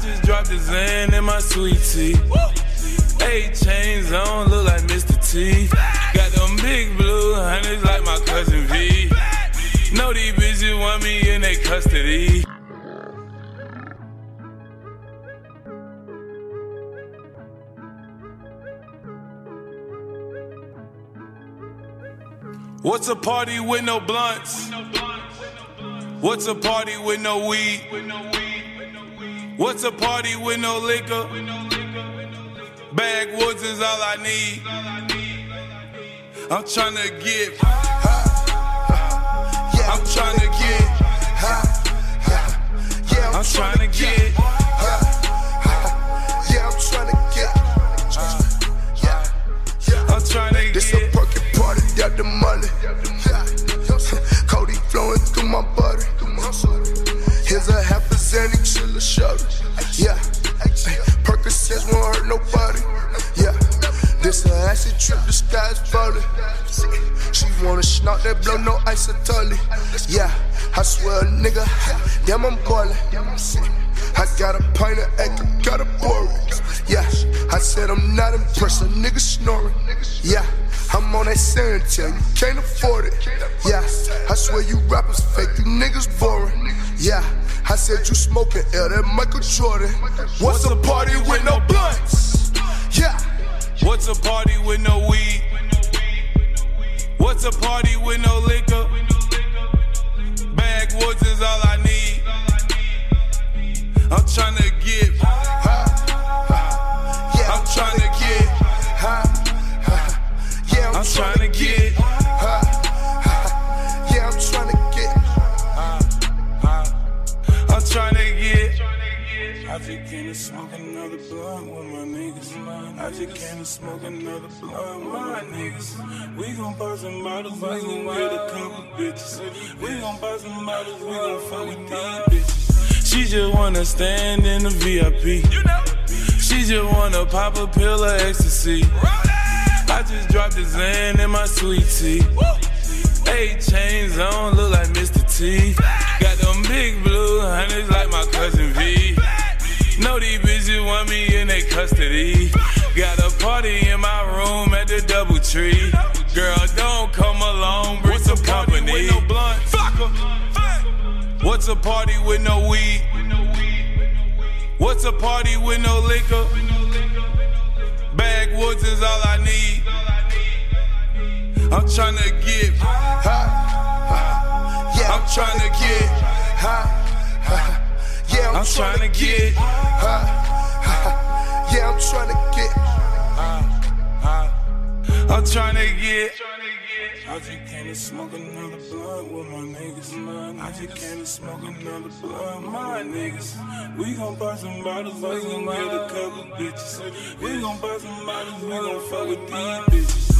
just dropped the Zan in my sweet tea. 8 chains on, look like Mr. T. Got them big blue hundreds like my cousin V. Know these bitches want me in their custody. What's a party with no blunts? What's a party with no weed? What's a party with no liquor? Backwoods is all I need. I'm tryna get high. I'm tryna get high. I'm tryna get high. Yeah, I'm tryna get I'm tryna get this a perky party, got the money. Cody flowing through my body. Here's a half a Xanny, chill a shorty. Yeah, Percocets won't hurt nobody. Yeah, this a acid trip, the sky's falling. She wanna snort that blow, no isotonic. Yeah, I swear a nigga, damn I'm boiling. I got a pint of acre, got a pour it. Yeah, I said I'm not impressed, a nigga snoring. Yeah, I'm on that Santel, you can't afford it. Yeah, I swear you rappers fake, you niggas boring. Yeah, I said you smoking air, that Michael Jordan. What's a party with no blunts? Yeah. What's a party with no weed? What's a party with no liquor? Backwoods is all I need. I'm tryna get high. Yeah, I'm tryna get high. Yeah, I'm tryna get high. Yeah, I'm tryna get I'm tryna get I just came to smoke another blunt with my niggas. I just came to smoke another blunt with my niggas. We gon' pop some bottles, we gon' get a couple bitches. We gon' pop some bottles, we gon' fuck with these bitches. She just wanna stand in the VIP. She just wanna pop a pill of ecstasy. I just dropped the Zan in my sweet tea. 8 chains on, look like Mr. T. Got them big blue hundreds like my cousin V. Know these bitches want me in their custody. Got a party in my room at the DoubleTree. Girl, don't come along, bring some company. With no blunt? Fuck 'em. What's a party with no weed? What's a party with no liquor? Backwoods is all I need. I'm tryna get high. yeah, I'm tryna get high. Yeah, I'm tryna get high. Yeah, I'm tryna get I'm tryna get I just came to smoke another blunt with my niggas. I just came to smoke another blunt with my niggas. We gon' pop some bottles, we gon' get a couple bitches. We gon' pop some bottles, we gon' fuck with these bitches.